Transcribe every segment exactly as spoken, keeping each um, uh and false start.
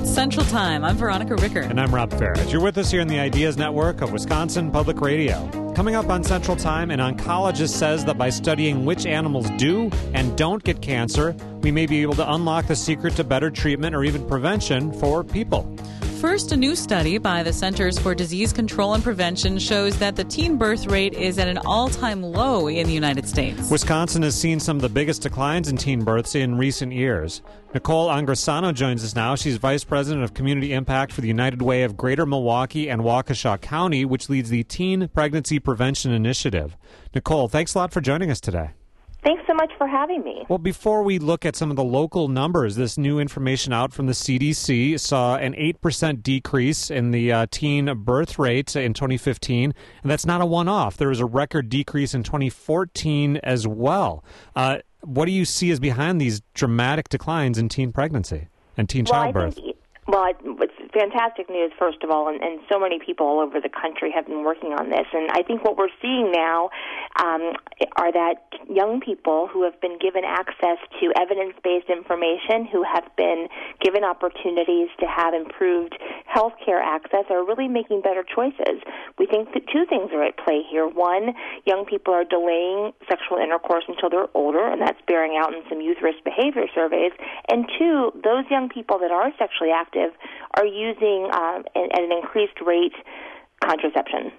It's Central Time. I'm Veronica Ricker. And I'm Rob Ferris. You're with us here in the Ideas Network of Wisconsin Public Radio. Coming up on Central Time, an oncologist says that by studying which animals do and don't get cancer, we may be able to unlock the secret to better treatment or even prevention for people. First, a new study by the Centers for Disease Control and Prevention shows that the teen birth rate is at an all-time low in the United States. Wisconsin has seen some of the biggest declines in teen births in recent years. Nicole Angrisano joins us now. She's Vice President of Community Impact for the United Way of Greater Milwaukee and Waukesha County, which leads the Teen Pregnancy Prevention Initiative. Nicole, thanks a lot for joining us today. Thanks so much for having me. Well, before we look at some of the local numbers, this new information out from the C D C saw an eight percent decrease in the uh, teen birth rate in twenty fifteen, and that's not a one-off. There was a record decrease in twenty fourteen as well. Uh, what do you see as behind these dramatic declines in teen pregnancy and teen well, childbirth? I think, well, it's fantastic news, first of all, and, and so many people all over the country have been working on this. And I think what we're seeing now um, are that young people who have been given access to evidence-based information, who have been given opportunities to have improved health care access, are really making better choices. We think that two things are at play here. One, young people are delaying sexual intercourse until they're older, and that's bearing out in some youth risk behavior surveys. And two, those young people that are sexually active are using um, at an increased rate contraception.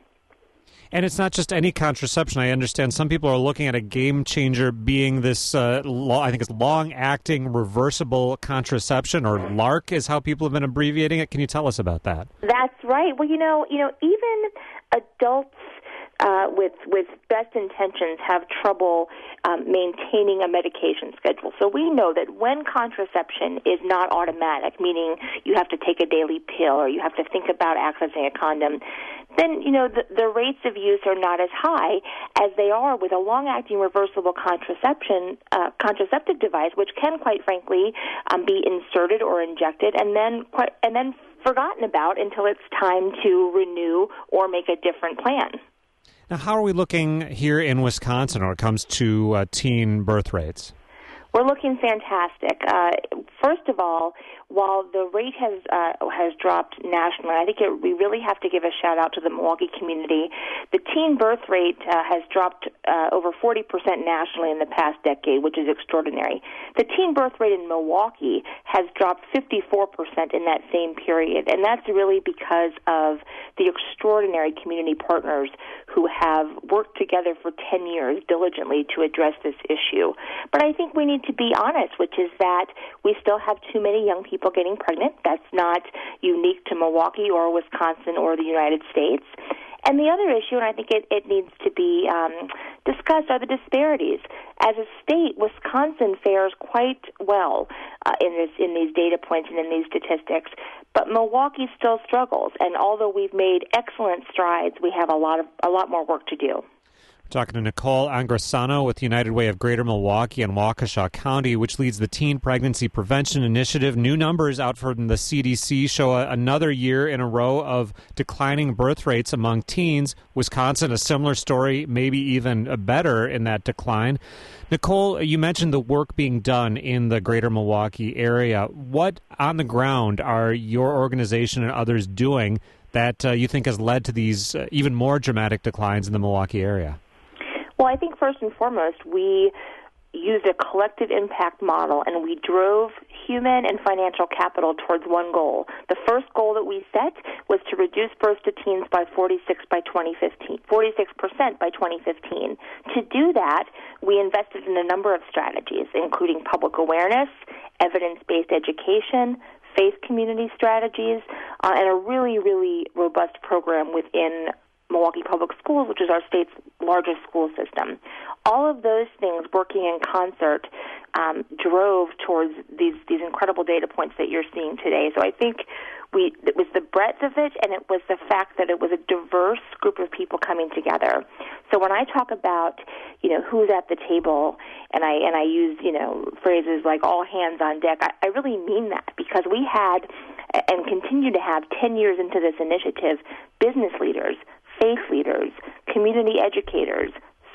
And it's not just any contraception. I understand some people are looking at a game changer being this, uh, lo- I think it's long-acting reversible contraception, or LARC is how people have been abbreviating it. Can you tell us about that? That's right. Well, you know, you know, even adults Uh, with with best intentions have trouble um, maintaining a medication schedule. So we know that when contraception is not automatic, meaning you have to take a daily pill or you have to think about accessing a condom, then, you know, the, the rates of use are not as high as they are with a long-acting reversible contraception, uh, contraceptive device, which can, quite frankly, um, be inserted or injected and then quite, and then forgotten about until it's time to renew or make a different plan. Now, how are we looking here in Wisconsin when it comes to uh, teen birth rates? We're looking fantastic. Uh, first of all, while the rate has uh, has dropped nationally, I think it, we really have to give a shout out to the Milwaukee community. The teen birth rate uh, has dropped uh, over forty percent nationally in the past decade, which is extraordinary. The teen birth rate in Milwaukee has dropped fifty-four percent in that same period, and that's really because of the extraordinary community partners who have worked together for ten years diligently to address this issue. But I think we need to be honest, which is that we still have too many young people getting pregnant. That's not unique to Milwaukee or Wisconsin or the United States. And the other issue, and I think it, it needs to be um, discussed, are the disparities. As a state, Wisconsin fares quite well uh, in this in these data points and in these statistics, but Milwaukee still struggles. And although we've made excellent strides, we have a lot of a lot more work to do. Talking to Nicole Angrisano with United Way of Greater Milwaukee and Waukesha County, which leads the Teen Pregnancy Prevention Initiative. New numbers out from the C D C show a, another year in a row of declining birth rates among teens. Wisconsin, a similar story, maybe even better in that decline. Nicole, you mentioned the work being done in the Greater Milwaukee area. What on the ground are your organization and others doing that uh, you think has led to these uh, even more dramatic declines in the Milwaukee area? Well, I think first and foremost, we used a collective impact model, and we drove human and financial capital towards one goal. The first goal that we set was to reduce births to teens by forty-six by twenty fifteen, forty-six percent by twenty fifteen. To do that, we invested in a number of strategies, including public awareness, evidence-based education, faith community strategies, uh, and a really, really robust program within Milwaukee Public Schools, which is our state's largest school system. All of those things working in concert um, drove towards these these incredible data points that you're seeing today. So I think we it was the breadth of it, and it was the fact that it was a diverse group of people coming together. So when I talk about, you know, who's at the table, and I and I use, you know, phrases like all hands on deck, I, I really mean that, because we had and continue to have ten years into this initiative business leaders, faith leaders, community educators,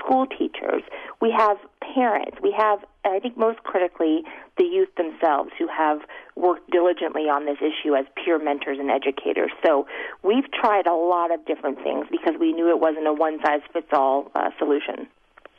school teachers, we have parents, we have, I think most critically, the youth themselves who have worked diligently on this issue as peer mentors and educators. So we've tried a lot of different things because we knew it wasn't a one-size-fits-all uh, solution.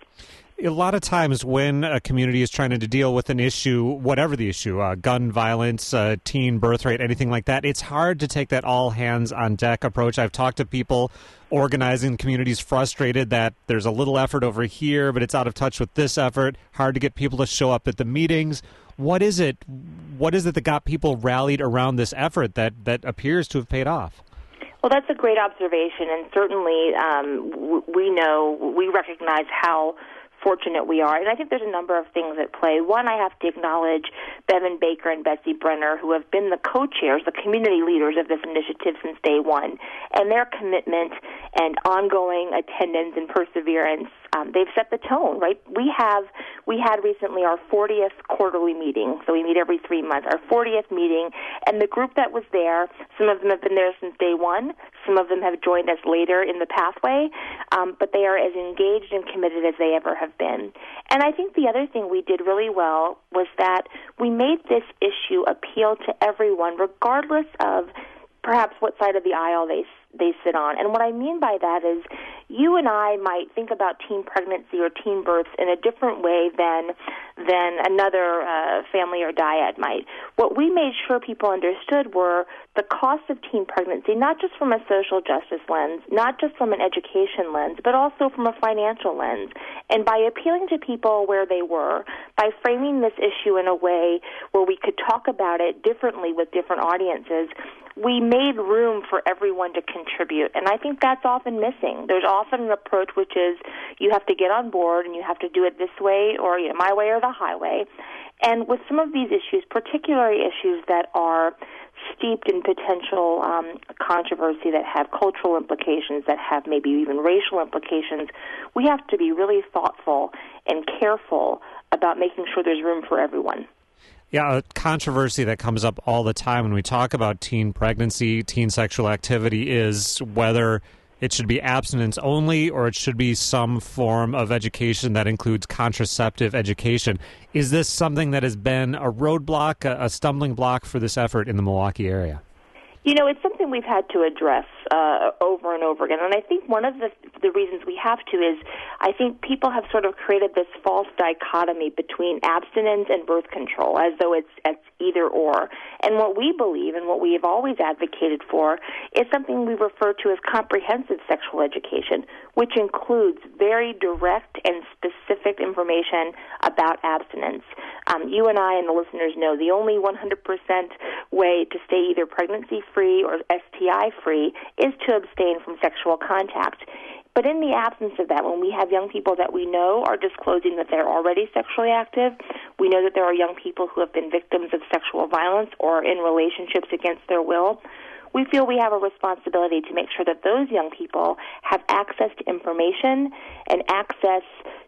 A lot of times when a community is trying to deal with an issue, whatever the issue, uh, gun violence, uh, teen birth rate, anything like that, it's hard to take that all-hands-on-deck approach. I've talked to people organizing communities frustrated that there's a little effort over here, but it's out of touch with this effort, hard to get people to show up at the meetings. What is it, what is it that got people rallied around this effort that, that appears to have paid off? Well, that's a great observation, and certainly um, w- we know, we recognize how fortunate we are. And I think there's a number of things at play. One, I have to acknowledge Bevan Baker and Betsy Brenner, who have been the co-chairs, the community leaders of this initiative since day one. And their commitment and ongoing attendance and perseverance, um, they've set the tone, right? We have, we had recently our fortieth quarterly meeting, so we meet every three months, our fortieth meeting, and the group that was there, some of them have been there since day one, some of them have joined us later in the pathway, um, but they are as engaged and committed as they ever have been. And I think the other thing we did really well was that we made this issue appeal to everyone, regardless of perhaps what side of the aisle they they sit on. And what I mean by that is you and I might think about teen pregnancy or teen births in a different way than than another uh, family or dyad might. What we made sure people understood were the cost of teen pregnancy, not just from a social justice lens, not just from an education lens, but also from a financial lens. And by appealing to people where they were, by framing this issue in a way where we could talk about it differently with different audiences, we made room for everyone to contribute, and I think that's often missing. There's often an approach which is you have to get on board and you have to do it this way or you know, my way or the highway. And with some of these issues, particularly issues that are steeped in potential um, controversy, that have cultural implications, that have maybe even racial implications, we have to be really thoughtful and careful about making sure there's room for everyone. Yeah, a controversy that comes up all the time when we talk about teen pregnancy, teen sexual activity is whether it should be abstinence only or it should be some form of education that includes contraceptive education. Is this something that has been a roadblock, a, a stumbling block for this effort in the Milwaukee area? You know, it's something we've had to address uh, over and over again. And I think one of the, the reasons we have to is I think people have sort of created this false dichotomy between abstinence and birth control, as though it's, it's either or. And what we believe and what we have always advocated for is something we refer to as comprehensive sexual education, which includes very direct and specific information about abstinence. Um, you and I and the listeners know the only one hundred percent way to stay either pregnancy-free or S T I-free is to abstain from sexual contact. But in the absence of that, when we have young people that we know are disclosing that they're already sexually active, we know that there are young people who have been victims of sexual violence or in relationships against their will, we feel we have a responsibility to make sure that those young people have access to information and access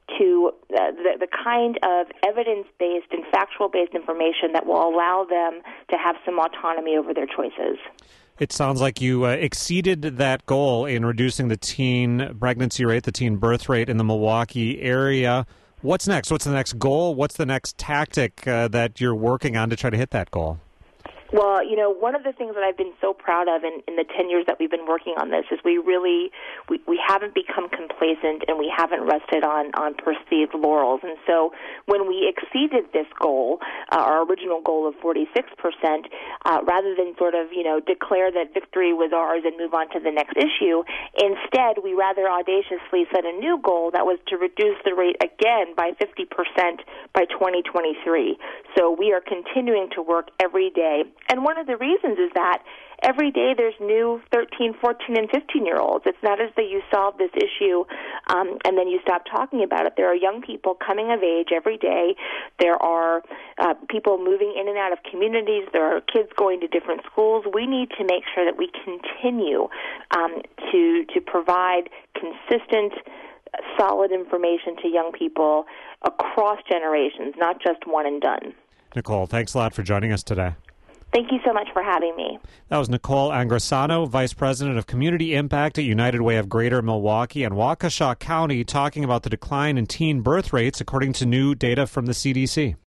to uh, the, the kind of evidence-based and factual-based information that will allow them to have some autonomy over their choices. It sounds like you uh, exceeded that goal in reducing the teen pregnancy rate, the teen birth rate in the Milwaukee area. What's next? What's the next goal? What's the next tactic uh, that you're working on to try to hit that goal? Well, you know, one of the things that I've been so proud of in, in the ten years that we've been working on this is we really, we, we haven't become complacent and we haven't rested on, on perceived laurels. And so when we exceeded this goal, uh, our original goal of forty-six percent, uh, rather than sort of, you know, declare that victory was ours and move on to the next issue, instead we rather audaciously set a new goal that was to reduce the rate again by fifty percent by twenty twenty-three. So we are continuing to work every day. And one of the reasons is that every day there's new thirteen, fourteen, and fifteen-year-olds. It's not as though you solve this issue um, and then you stop talking about it. There are young people coming of age every day. There are uh, people moving in and out of communities. There are kids going to different schools. We need to make sure that we continue um, to to provide consistent, solid information to young people across generations, not just one and done. Nicole, thanks a lot for joining us today. Thank you so much for having me. That was Nicole Angrisano, Vice President of Community Impact at United Way of Greater Milwaukee and Waukesha County, talking about the decline in teen birth rates according to new data from the C D C.